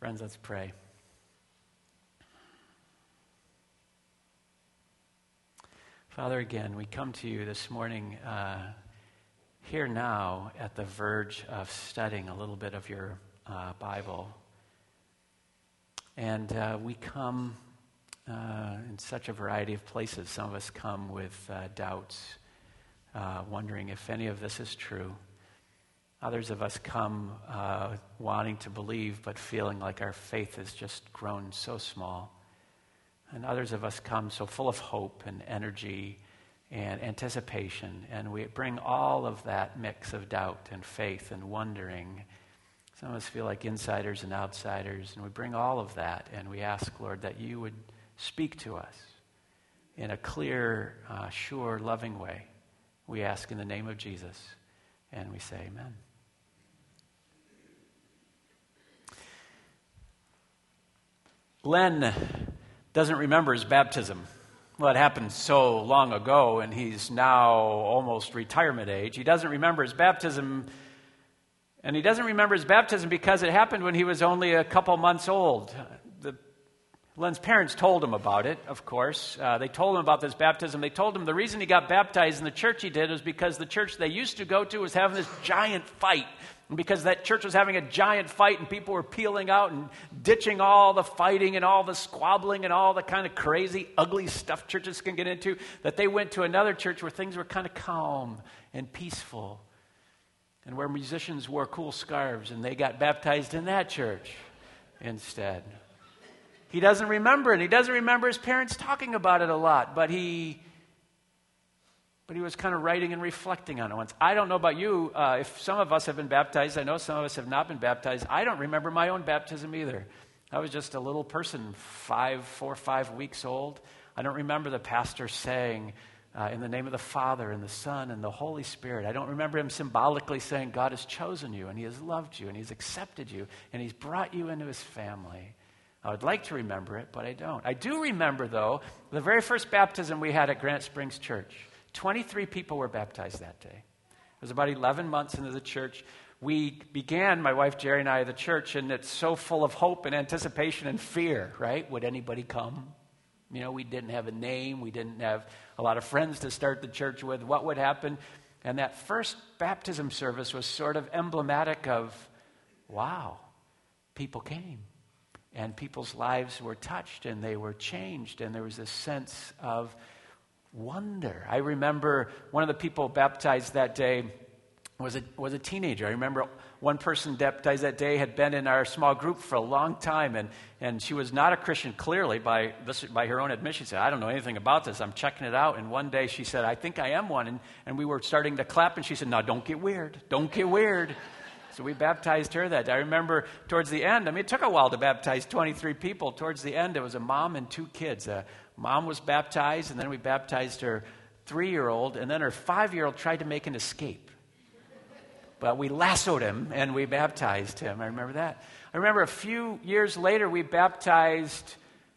Friends, let's pray. Father, again, we come to you this morning here now at the verge of studying a little bit of your Bible. And we come in such a variety of places. Some of us come with doubts, wondering if any of this is true. Others of us come wanting to believe, but feeling like our faith has just grown so small. And others of us come so full of hope and energy and anticipation. And we bring all of that mix of doubt and faith and wondering. Some of us feel like insiders and outsiders. And we bring all of that. And we ask, Lord, that you would speak to us in a clear, sure, loving way. We ask in the name of Jesus. And we say amen. Len doesn't remember his baptism. Well, it happened so long ago, and he's now almost retirement age. He doesn't remember his baptism, and he doesn't remember his baptism because it happened when he was only a couple months old. Len's parents told him about it, of course. They told him about this baptism. They told him the reason he got baptized in the church he did was because the church they used to go to was having this giant fight. And because that church was having a giant fight and people were peeling out and ditching all the fighting and all the squabbling and all the kind of crazy, ugly stuff churches can get into, that they went to another church where things were kind of calm and peaceful and where musicians wore cool scarves, and they got baptized in that church instead. He doesn't remember it. He doesn't remember his parents talking about it a lot, but he was kind of writing and reflecting on it once. I don't know about you. If some of us have been baptized, I know some of us have not been baptized. I don't remember my own baptism either. I was just a little person, 4 or 5 weeks old. I don't remember the pastor saying, in the name of the Father and the Son and the Holy Spirit. I don't remember him symbolically saying, God has chosen you and he has loved you and he's accepted you and he's brought you into his family. I would like to remember it, but I don't. I do remember, though, the very first baptism we had at Granite Springs Church. 23 people were baptized that day. It was about 11 months into the church. We began, my wife Jerry and I, the church, and it's so full of hope and anticipation and fear, right? Would anybody come? You know, we didn't have a name. We didn't have a lot of friends to start the church with. What would happen? And that first baptism service was sort of emblematic of, wow, people came. And people's lives were touched and they were changed. And there was this sense of wonder. I remember one of the people baptized that day was a teenager. I remember one person baptized that day had been in our small group for a long time, and she was not a Christian, clearly, by her own admission. She said, I don't know anything about this. I'm checking it out. And one day she said, I think I am one. And we were starting to clap, and she said, no, don't get weird. Don't get weird. So we baptized her that day. I remember towards the end, it took a while to baptize 23 people. Towards the end, it was a mom and 2 kids. Mom was baptized, and then we baptized her 3-year-old, and then her 5-year-old tried to make an escape. But we lassoed him, and we baptized him. I remember that. I remember a few years later, we baptized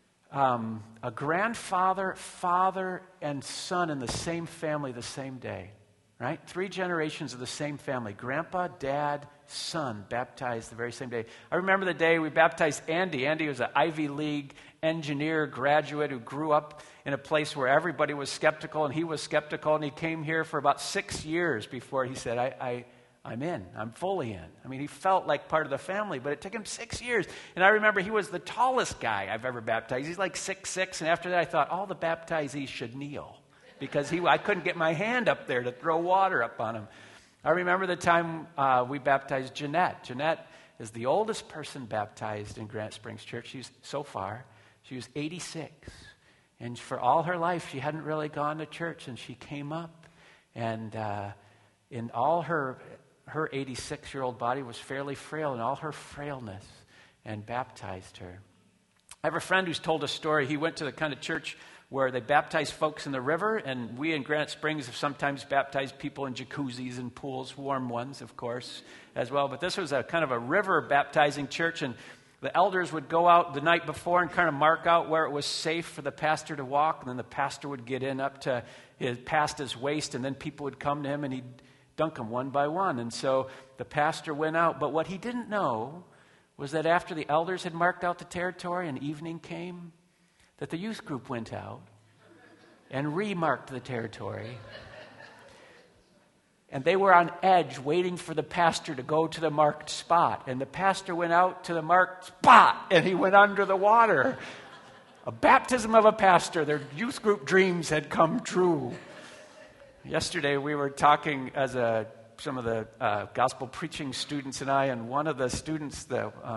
a grandfather, father, and son in the same family the same day. Right? 3 generations of the same family. Grandpa, dad, son baptized the very same day. I remember the day we baptized Andy. Andy was an Ivy League engineer graduate who grew up in a place where everybody was skeptical, and he was skeptical, and he came here for about 6 years before he said, I'm in. I'm fully in. He felt like part of the family, but it took him 6 years. And I remember he was the tallest guy I've ever baptized. He's like 6'6", and after that I thought all the baptizees should kneel, because I couldn't get my hand up there to throw water up on him. I remember the time we baptized Jeanette. Jeanette is the oldest person baptized in Granite Springs Church. She was 86. And for all her life, she hadn't really gone to church, and she came up. And in all her 86-year-old body was fairly frail, in all her frailness, and baptized her. I have a friend who's told a story. He went to the kind of church where they baptize folks in the river, and we in Granite Springs have sometimes baptized people in jacuzzis and pools, warm ones, of course, as well. But this was a kind of a river baptizing church, and the elders would go out the night before and kind of mark out where it was safe for the pastor to walk, and then the pastor would get in up to past his waist, and then people would come to him, and he'd dunk them one by one. And so the pastor went out, but what he didn't know was that after the elders had marked out the territory and evening came, that the youth group went out and remarked the territory. And they were on edge waiting for the pastor to go to the marked spot. And the pastor went out to the marked spot and he went under the water. A baptism of a pastor. Their youth group dreams had come true. Yesterday we were talking as some of the gospel preaching students and I, and one of the students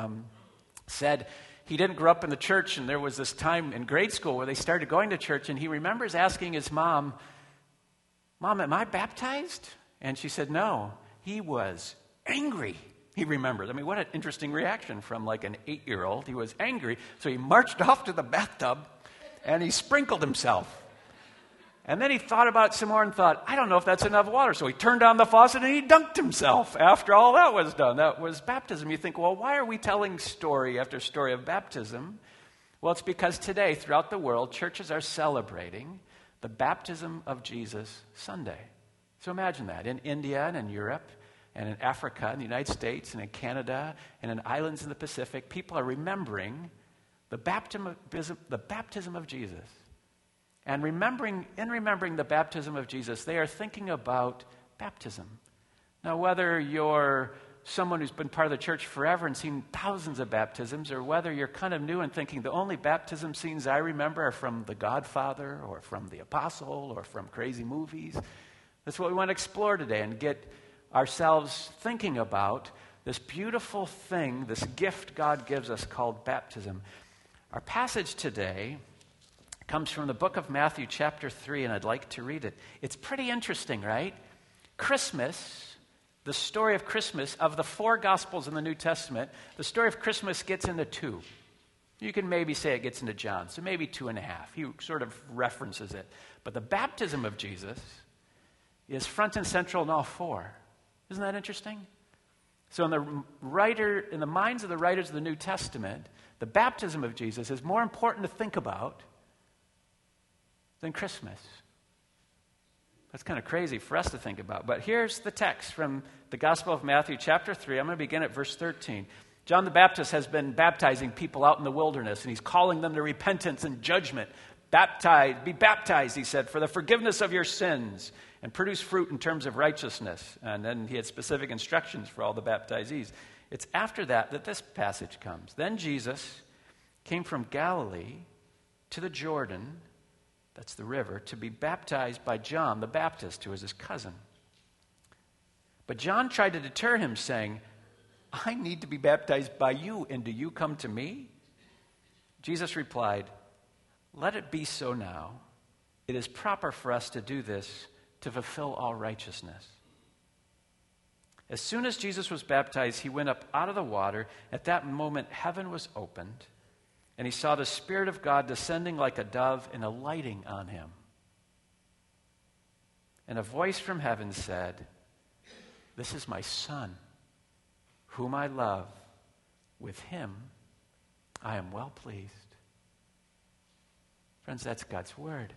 said he didn't grow up in the church, and there was this time in grade school where they started going to church, and he remembers asking his mom, "Mom, am I baptized?" And she said, "No." He was angry. He remembers. I mean, what an interesting reaction from like an 8-year-old. He was angry, so he marched off to the bathtub and he sprinkled himself. And then he thought about it some more and thought, I don't know if that's enough water. So he turned on the faucet and he dunked himself after all that was done. That was baptism. You think, well, why are we telling story after story of baptism? Well, it's because today, throughout the world, churches are celebrating the baptism of Jesus Sunday. So imagine that. In India and in Europe and in Africa and the United States and in Canada and in islands in the Pacific, people are remembering the baptism of Jesus. And remembering the baptism of Jesus, they are thinking about baptism. Now, whether you're someone who's been part of the church forever and seen thousands of baptisms, or whether you're kind of new and thinking the only baptism scenes I remember are from The Godfather or from The Apostle or from crazy movies, that's what we want to explore today and get ourselves thinking about this beautiful thing, this gift God gives us called baptism. Our passage today comes from the book of Matthew chapter 3, and I'd like to read it. It's pretty interesting, right? Christmas, the story of Christmas, of the 4 Gospels in the New Testament, the story of Christmas gets into 2. You can maybe say it gets into John, so maybe 2.5. He sort of references it. But the baptism of Jesus is front and central in all 4. Isn't that interesting? So in the minds of the writers of the New Testament, the baptism of Jesus is more important to think about than Christmas. That's kind of crazy for us to think about. But here's the text from the Gospel of Matthew, chapter 3. I'm going to begin at verse 13. John the Baptist has been baptizing people out in the wilderness, and he's calling them to repentance and judgment. Be baptized, he said, for the forgiveness of your sins, and produce fruit in terms of righteousness. And then he had specific instructions for all the baptizees. It's after that this passage comes. Then Jesus came from Galilee to the Jordan, that's the river, to be baptized by John the Baptist, who was his cousin. But John tried to deter him, saying, I need to be baptized by you, and do you come to me? Jesus replied, let it be so now. It is proper for us to do this to fulfill all righteousness. As soon as Jesus was baptized, he went up out of the water. At that moment, heaven was opened, and he saw the Spirit of God descending like a dove and alighting on him. And a voice from heaven said, this is my Son, whom I love. With him I am well pleased. Friends, that's God's word.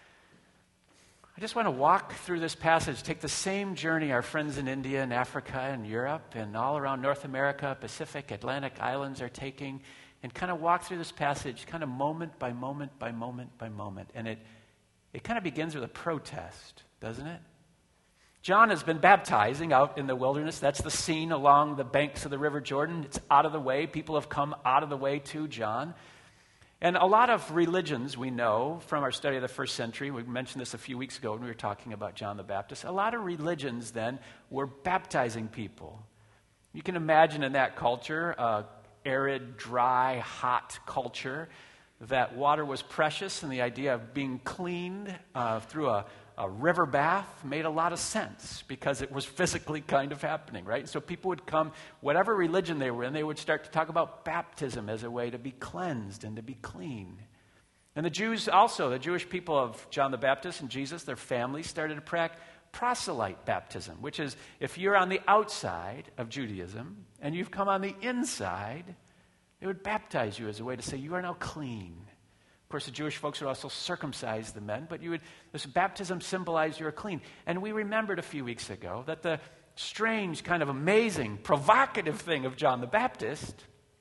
I just want to walk through this passage, take the same journey our friends in India and Africa and Europe and all around North America, Pacific, Atlantic Islands are taking, and kind of walk through this passage kind of moment by moment by moment by moment. And it kind of begins with a protest, doesn't it? John has been baptizing out in the wilderness. That's the scene along the banks of the River Jordan. It's out of the way. People have come out of the way to John. And a lot of religions we know from our study of the first century, we mentioned this a few weeks ago when we were talking about John the Baptist, a lot of religions then were baptizing people. You can imagine in that culture, arid, dry, hot culture, that water was precious, and the idea of being cleaned through a river bath made a lot of sense because it was physically kind of happening, right? So people would come, whatever religion they were in, they would start to talk about baptism as a way to be cleansed and to be clean. And the Jews also, the Jewish people of John the Baptist and Jesus, their families started to practice proselyte baptism, which is if you're on the outside of Judaism and you've come on the inside, they would baptize you as a way to say you are now clean. Of course, the Jewish folks would also circumcise the men, but this baptism symbolized you're clean. And we remembered a few weeks ago that the strange, kind of amazing, provocative thing of John the Baptist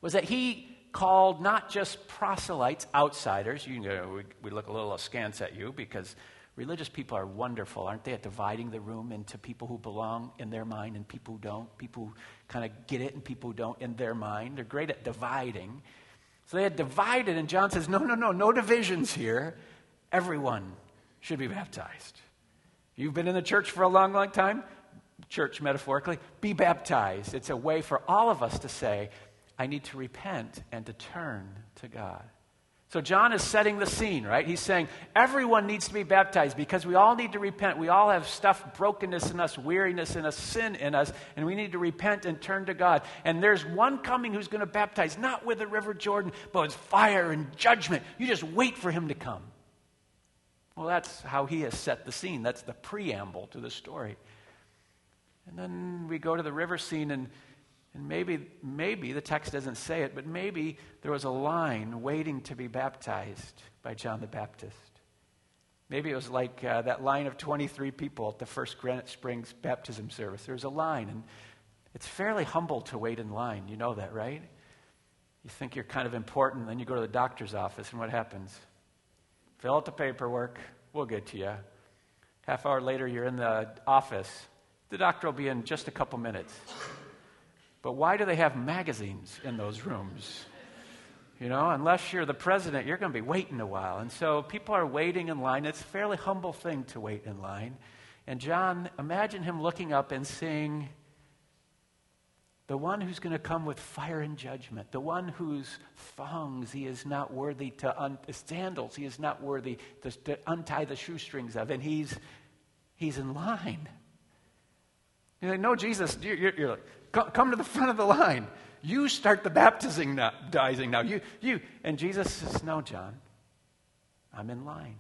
was that he called not just proselytes, outsiders. We look a little askance at you because religious people are wonderful, aren't they, at dividing the room into people who belong in their mind and people who don't, people who kind of get it and people who don't in their mind. They're great at dividing. So they had divided, and John says, no divisions here. Everyone should be baptized. You've been in the church for a long, long time, church metaphorically, be baptized. It's a way for all of us to say, I need to repent and to turn to God. So John is setting the scene, right? He's saying everyone needs to be baptized because we all need to repent. We all have stuff, brokenness in us, weariness in us, sin in us, and we need to repent and turn to God. And there's one coming who's going to baptize, not with the River Jordan, but with fire and judgment. You just wait for him to come. Well, that's how he has set the scene. That's the preamble to the story. And then we go to the river scene, and maybe the text doesn't say it, but maybe there was a line waiting to be baptized by John the Baptist. Maybe it was like that line of 23 people at the first Granite Springs baptism service. There was a line, and it's fairly humble to wait in line. You know that, right? You think you're kind of important, then you go to the doctor's office, and what happens? Fill out the paperwork. We'll get to you. Half hour later, you're in the office. The doctor will be in just a couple minutes. But why do they have magazines in those rooms? Unless you're the president, you're going to be waiting a while. And so people are waiting in line. It's a fairly humble thing to wait in line. And John, imagine him looking up and seeing the one who's going to come with fire and judgment, the one whose thongs he is not worthy to sandals he is not worthy to untie the shoestrings of, and he's in line. You're like, no, Jesus, you're like, come to the front of the line. You start the baptizing now. You. And Jesus says, no, John, I'm in line.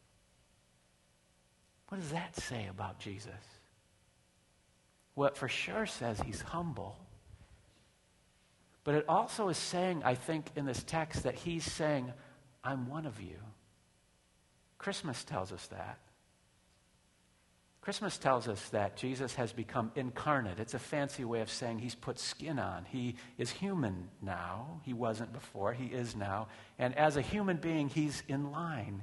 What does that say about Jesus? Well, it for sure says he's humble. But it also is saying, I think, in this text that he's saying, I'm one of you. Christmas tells us that. Christmas tells us that Jesus has become incarnate. It's a fancy way of saying he's put skin on. He is human now. He wasn't before. He is now. And as a human being, he's in line.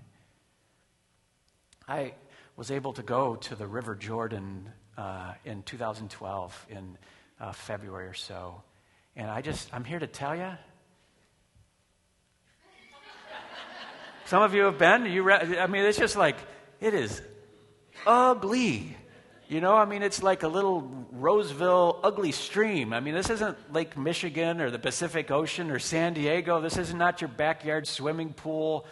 I was able to go to the River Jordan in 2012 in February or so. And I'm here to tell you, some of you have been. It's just like, it is ugly. It's like a little Roseville ugly stream. This isn't Lake Michigan or the Pacific Ocean or San Diego. This is not your backyard swimming pool.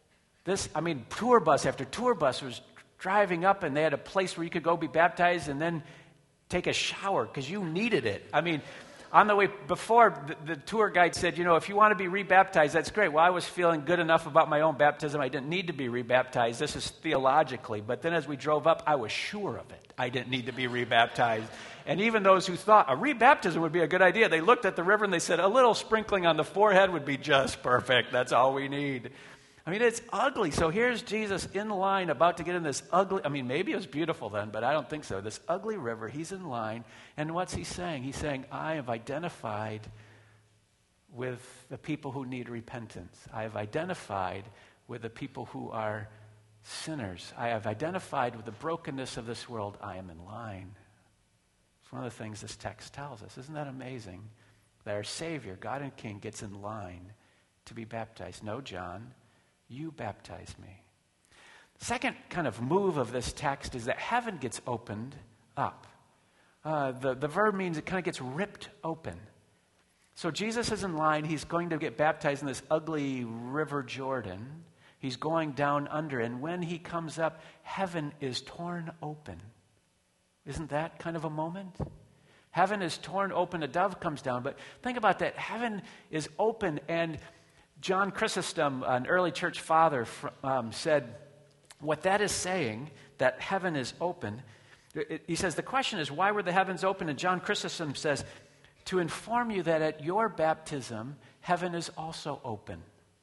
Tour bus after tour bus was driving up, and they had a place where you could go be baptized and then take a shower because you needed it. On the way before, the tour guide said, if you want to be rebaptized, that's great. Well, I was feeling good enough about my own baptism. I didn't need to be rebaptized. This is theologically. But then as we drove up, I was sure of it. I didn't need to be rebaptized. And even those who thought a rebaptism would be a good idea, they looked at the river and they said, a little sprinkling on the forehead would be just perfect. That's all we need. It's ugly. So here's Jesus in line about to get in this ugly, maybe it was beautiful then, but I don't think so. This ugly river, he's in line. And what's he saying? He's saying, I have identified with the people who need repentance. I have identified with the people who are sinners. I have identified with the brokenness of this world. I am in line. It's one of the things this text tells us. Isn't that amazing? That our Savior, God and King, gets in line to be baptized. No, John. You baptize me. The second kind of move of this text is that heaven gets opened up. The verb means it kind of gets ripped open. So Jesus is in line. He's going to get baptized in this ugly River Jordan. He's going down under. And when he comes up, heaven is torn open. Isn't that kind of a moment? Heaven is torn open. A dove comes down. But think about that. Heaven is open, and John Chrysostom, an early church father, said, what that is saying, that heaven is open, he says, the question is, why were the heavens open? And John Chrysostom says, to inform you that at your baptism, heaven is also open.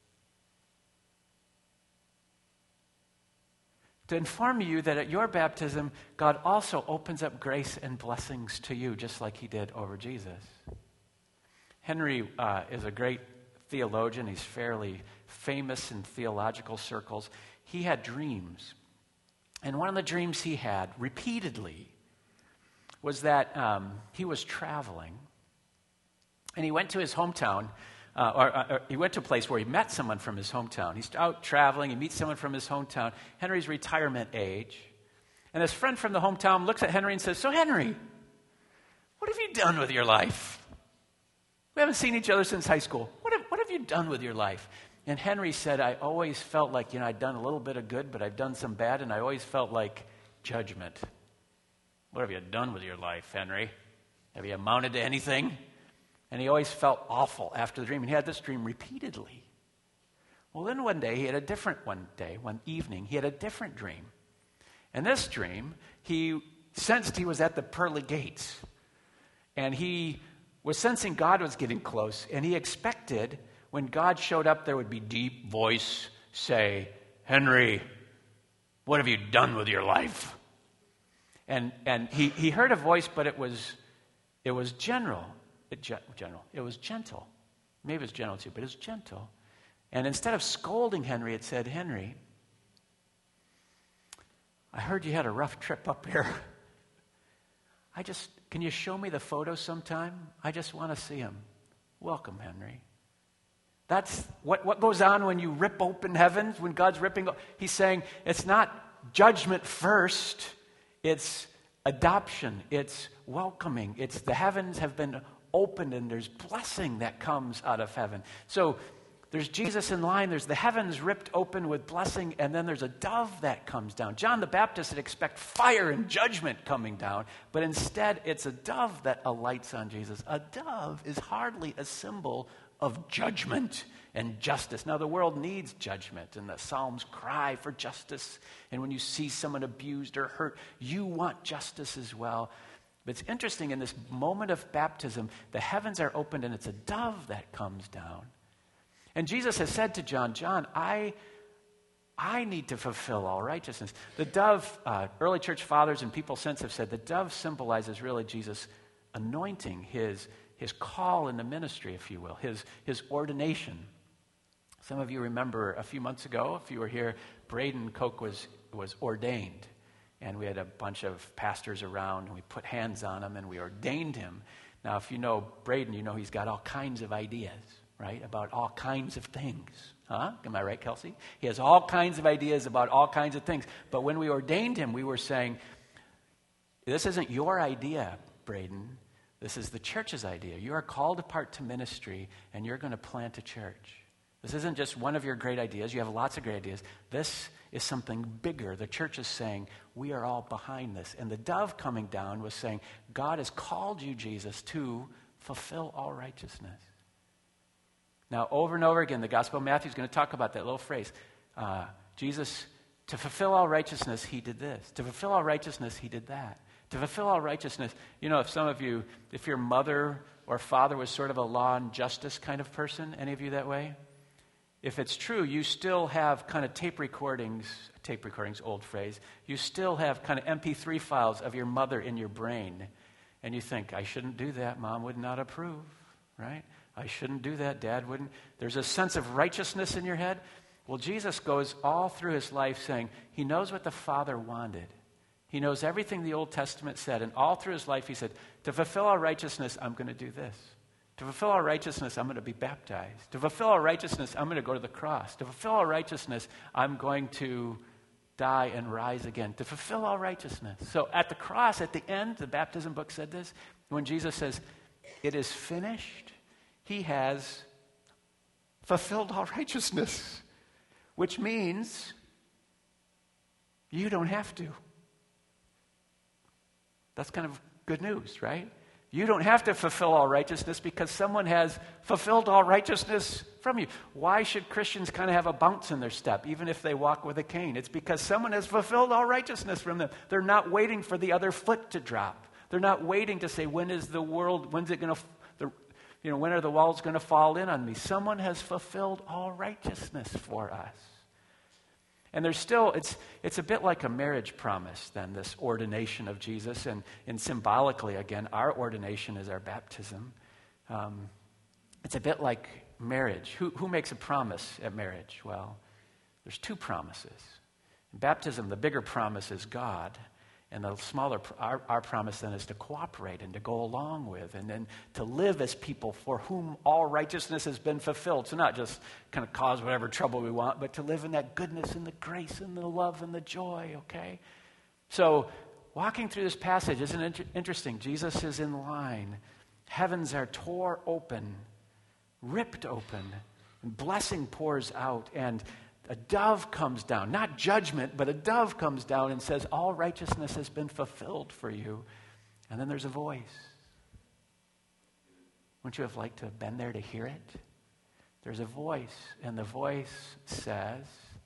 To inform you that at your baptism, God also opens up grace and blessings to you, just like he did over Jesus. Henry is a great theologian. He's fairly famous in theological circles. He had dreams. And one of the dreams he had repeatedly was that he was traveling. And he went to his hometown, or he went to a place where he met someone from his hometown. He's out traveling, he meets someone from his hometown. Henry's retirement age. And his friend from the hometown looks at Henry and says, "So Henry, what have you done with your life? We haven't seen each other since high school. What have you done with your life?" And Henry said, "I always felt like, I'd done a little bit of good, but I've done some bad, and I always felt like judgment." "What have you done with your life, Henry? Have you amounted to anything?" And he always felt awful after the dream. And he had this dream repeatedly. Well, then one evening, he had a different dream. And this dream, he sensed he was at the pearly gates. And he was sensing God was getting close. And he expected when God showed up, there would be deep voice say, "Henry, what have you done with your life?" And he heard a voice, but it was general. It was gentle. Maybe it was gentle too, but it was gentle. And instead of scolding Henry, it said, "Henry, I heard you had a rough trip up here. Can you show me the photos sometime? I just want to see them. Welcome, Henry." That's what goes on when you rip open heavens, when God's ripping. He's saying it's not judgment first, it's adoption, it's welcoming. It's the heavens have been opened and there's blessing that comes out of heaven. So there's Jesus in line, there's the heavens ripped open with blessing, and then there's a dove that comes down. John the Baptist would expect fire and judgment coming down, but instead it's a dove that alights on Jesus. A dove is hardly a symbol of judgment and justice. Now, the world needs judgment, and the Psalms cry for justice. And when you see someone abused or hurt, you want justice as well. But it's interesting, in this moment of baptism, the heavens are opened, and it's a dove that comes down. And Jesus has said to John, "John, I need to fulfill all righteousness." The dove, early church fathers and people since have said, the dove symbolizes really Jesus' anointing, his call in the ministry, if you will, his ordination. Some of you remember a few months ago, if you were here, Braden Koch was ordained. And we had a bunch of pastors around, and we put hands on him, and we ordained him. Now, if you know Braden, you know he's got all kinds of ideas, right, about all kinds of things. Huh? Am I right, Kelsey? He has all kinds of ideas about all kinds of things. But when we ordained him, we were saying, this isn't your idea, Braden. This is the church's idea. You are called apart to ministry, and you're going to plant a church. This isn't just one of your great ideas. You have lots of great ideas. This is something bigger. The church is saying, we are all behind this. And the dove coming down was saying, God has called you, Jesus, to fulfill all righteousness. Now, over and over again, the Gospel of Matthew is going to talk about that little phrase. Jesus, to fulfill all righteousness, he did this. To fulfill all righteousness, he did that. To fulfill all righteousness, if your mother or father was sort of a law and justice kind of person, any of you that way? If it's true, you still have kind of tape recordings, old phrase, you still have kind of MP3 files of your mother in your brain. And you think, I shouldn't do that, Mom would not approve, right? I shouldn't do that, Dad wouldn't. There's a sense of righteousness in your head. Well, Jesus goes all through his life saying, he knows what the Father wanted. He knows everything the Old Testament said, and all through his life he said, to fulfill our righteousness, I'm going to do this. To fulfill our righteousness, I'm going to be baptized. To fulfill our righteousness, I'm going to go to the cross. To fulfill our righteousness, I'm going to die and rise again. To fulfill all righteousness. So at the cross, at the end, the baptism book said this, when Jesus says, it is finished, he has fulfilled all righteousness, which means you don't have to. That's kind of good news, right? You don't have to fulfill all righteousness because someone has fulfilled all righteousness from you. Why should Christians kind of have a bounce in their step, even if they walk with a cane? It's because someone has fulfilled all righteousness from them. They're not waiting for the other foot to drop. They're not waiting to say, when are the walls going to fall in on me? Someone has fulfilled all righteousness for us. And there's still, it's a bit like a marriage promise then, this ordination of Jesus. And symbolically, again, our ordination is our baptism. It's a bit like marriage. Who makes a promise at marriage? Well, there's two promises. In baptism, the bigger promise is God, and the smaller, our promise then is to cooperate and to go along with, and then to live as people for whom all righteousness has been fulfilled. So not just kind of cause whatever trouble we want, but to live in that goodness and the grace and the love and the joy, okay? So walking through this passage isn't interesting. Jesus is in line. Heavens are tore open, ripped open, and blessing pours out, and a dove comes down, not judgment, but a dove comes down and says, all righteousness has been fulfilled for you. And then there's a voice. Wouldn't you have liked to have been there to hear it? There's a voice, and the voice says,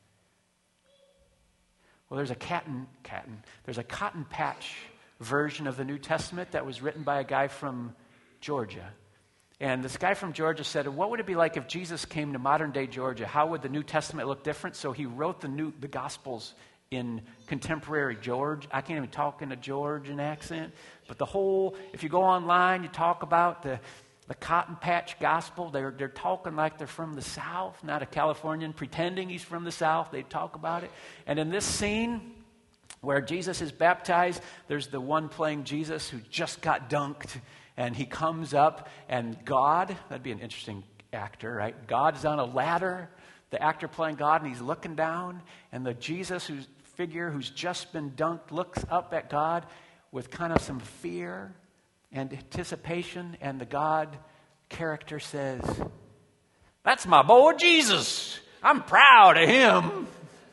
well, there's a there's a cotton patch version of the New Testament that was written by a guy from Georgia. And this guy from Georgia said, what would it be like if Jesus came to modern-day Georgia? How would the New Testament look different? So he wrote the Gospels in contemporary George. I can't even talk in a Georgian accent. But if you go online, you talk about the Cotton Patch Gospel. They're talking like they're from the South, not a Californian pretending he's from the South. They talk about it. And in this scene where Jesus is baptized, there's the one playing Jesus who just got dunked. And he comes up, and God, that'd be an interesting actor, right? God's on a ladder, the actor playing God, and he's looking down, and the Jesus figure who's just been dunked looks up at God with kind of some fear and anticipation, and the God character says, that's my boy Jesus. I'm proud of him.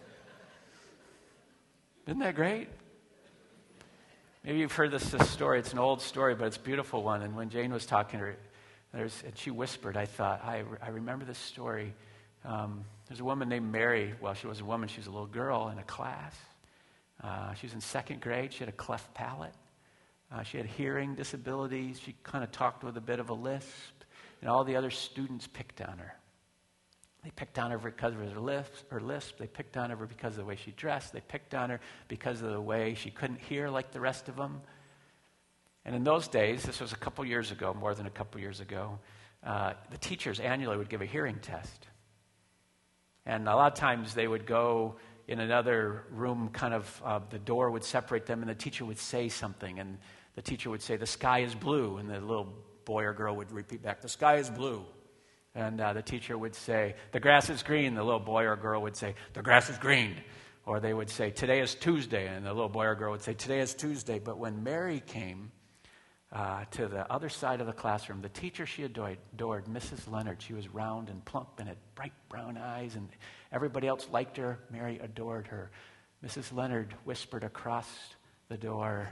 Isn't that great? Maybe you've heard this story. It's an old story, but it's a beautiful one. And when Jane was talking to her, and she whispered, I thought, I remember this story. There's a woman named Mary. Well, she was a woman. She was a little girl in a class. She was in second grade. She had a cleft palate. She had hearing disabilities. She kind of talked with a bit of a lisp. And all the other students picked on her. They picked on her because of her lisp. They picked on her because of the way she dressed. They picked on her because of the way she couldn't hear like the rest of them. And in those days, this was a couple years ago, more than a couple years ago, the teachers annually would give a hearing test. And a lot of times they would go in another room, kind of the door would separate them, and the teacher would say something. And the teacher would say, the sky is blue. And the little boy or girl would repeat back, the sky is blue. And the teacher would say, the grass is green. The little boy or girl would say, the grass is green. Or they would say, today is Tuesday. And the little boy or girl would say, today is Tuesday. But when Mary came to the other side of the classroom, the teacher she adored, Mrs. Leonard, she was round and plump and had bright brown eyes, and everybody else liked her. Mary adored her. Mrs. Leonard whispered across the door,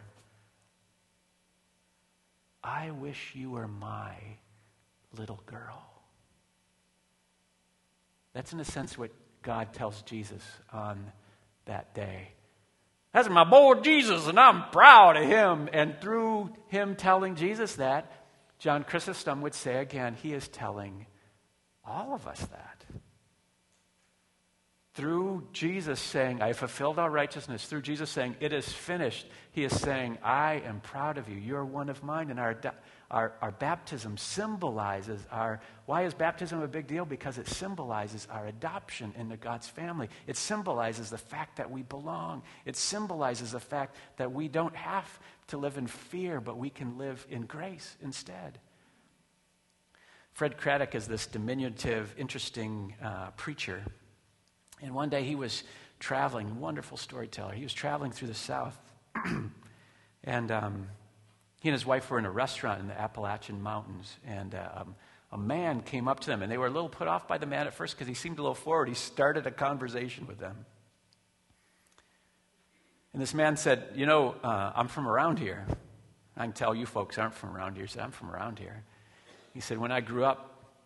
I wish you were my little girl. That's in a sense what God tells Jesus on that day. That's my boy Jesus, and I'm proud of him. And through him telling Jesus that, John Chrysostom would say again, he is telling all of us that. Through Jesus saying, I have fulfilled all righteousness, through Jesus saying, it is finished, he is saying, I am proud of you. You're one of mine. And our baptism symbolizes why is baptism a big deal? Because it symbolizes our adoption into God's family. It symbolizes the fact that we belong. It symbolizes the fact that we don't have to live in fear, but we can live in grace instead. Fred Craddock is this diminutive, interesting preacher. And one day he was traveling, wonderful storyteller. He was traveling through the South. And he and his wife were in a restaurant in the Appalachian Mountains. And a man came up to them. And they were a little put off by the man at first because he seemed a little forward. He started a conversation with them. And this man said, I'm from around here. I can tell you folks aren't from around here. He said, I'm from around here. He said, when I grew up,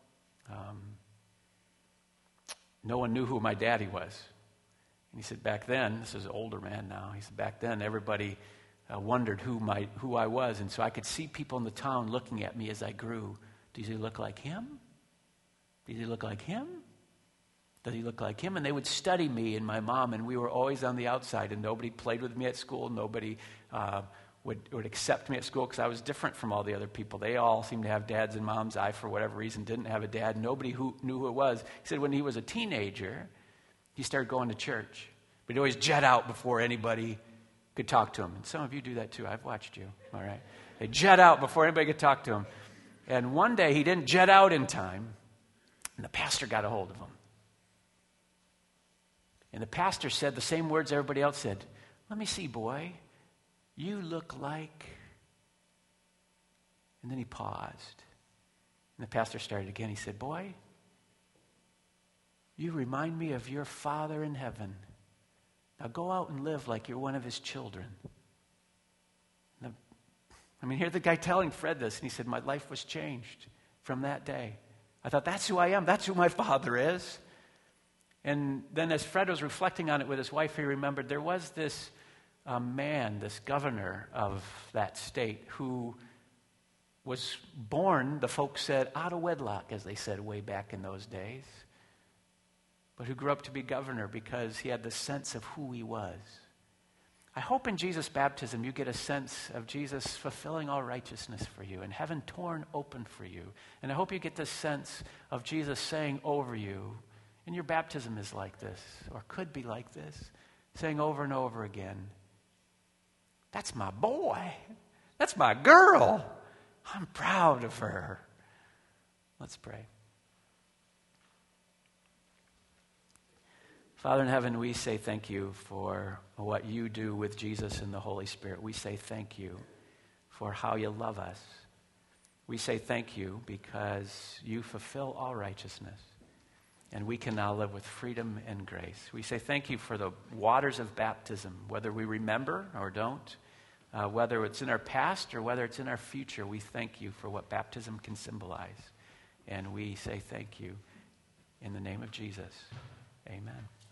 no one knew who my daddy was. And he said, back then, this is an older man now, he said, back then everybody wondered who I was. And so I could see people in the town looking at me as I grew. Does he look like him? Does he look like him? Does he look like him? And they would study me and my mom, and we were always on the outside, and nobody played with me at school. Nobody would accept me at school because I was different from all the other people. They all seemed to have dads and moms. I, for whatever reason, didn't have a dad. Nobody who knew who it was. He said when he was a teenager, he started going to church. But he'd always jet out before anybody could talk to him. And some of you do that too. I've watched you, all right? They jet out before anybody could talk to him. And one day he didn't jet out in time, and the pastor got a hold of him. And the pastor said the same words everybody else said. Let me see, boy. You look like... And then he paused. And the pastor started again. He said, boy, you remind me of your Father in heaven. Now go out and live like you're one of his children. Hear the guy telling Fred this, and he said, my life was changed from that day. I thought, that's who I am. That's who my father is. And then as Fred was reflecting on it with his wife, he remembered there was this man, this governor of that state, who was born, the folks said, out of wedlock, as they said way back in those days, but who grew up to be governor because he had the sense of who he was. I hope in Jesus' baptism you get a sense of Jesus fulfilling all righteousness for you and heaven torn open for you. And I hope you get this sense of Jesus saying over you, and your baptism is like this, or could be like this, saying over and over again, that's my boy. That's my girl. I'm proud of her. Let's pray. Father in heaven, we say thank you for what you do with Jesus and the Holy Spirit. We say thank you for how you love us. We say thank you because you fulfill all righteousness, and we can now live with freedom and grace. We say thank you for the waters of baptism, whether we remember or don't, whether it's in our past or whether it's in our future. We thank you for what baptism can symbolize, and we say thank you in the name of Jesus. Amen.